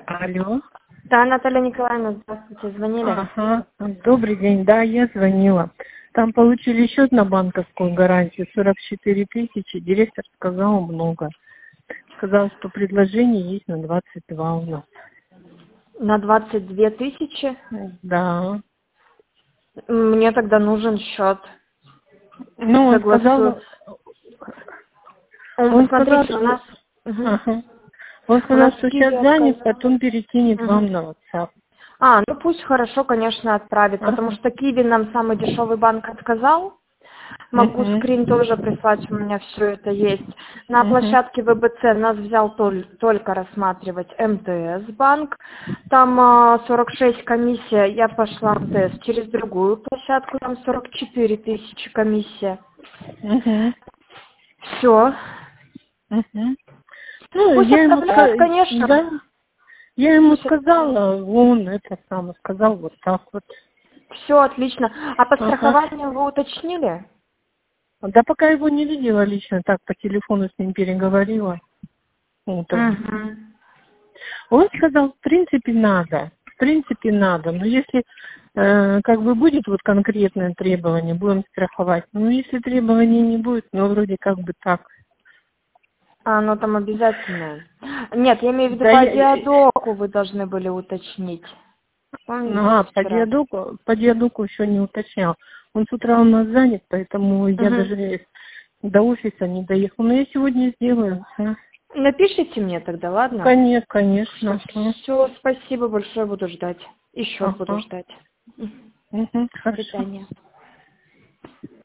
Алло. Да, Наталья Николаевна, здравствуйте, звонили? Ага. Добрый день. Да, я звонила. Там получили счет на банковскую гарантию 44 тысячи. Директор сказал много. Сказал, что предложение есть на 22 у нас. На 22 тысячи? Да. Мне тогда нужен счет. Ну, он Согласую. сказал, он сказал, Смотрите, у что... нас... Мгм. Ага. Он У сказал, нас что Киви сейчас занят, отказал. потом перекинет Мгм. вам на WhatsApp. Ну пусть хорошо, конечно, отправит, потому Ага. что Киви нам самый дешевый банк отказал. Могу Угу. скрин тоже прислать, у меня все это есть. На Угу. площадке ВБЦ нас взял только рассматривать МТС банк. Там 46 комиссия, я пошла в МТС через другую площадку, там 44 тысячи комиссия. Угу. Все. Угу. Ну, Пусть я ему отправляют, конечно. да, я ему Пусть отправляют. сказала, он это самое сказал вот так вот. Все отлично. А по Ага. страхованию вы уточнили? Да пока его не видела лично, так по телефону с ним переговорила утром. Угу. Он сказал, в принципе надо, но если как бы будет вот конкретное требование, будем страховать. Ну, если требований не будет, ну, вроде как бы так. Оно там обязательное. Нет, я имею в виду Да, по диадоку вы должны были уточнить. Помните вчера? по диадоку еще не уточнял. Он с утра у нас занят, поэтому я Угу. даже до офиса не доехал. Но я сегодня сделаю. Напишите мне тогда, ладно? Конечно. Все, спасибо большое, буду ждать. Еще буду Ага. ждать. До Хорошо. свидания.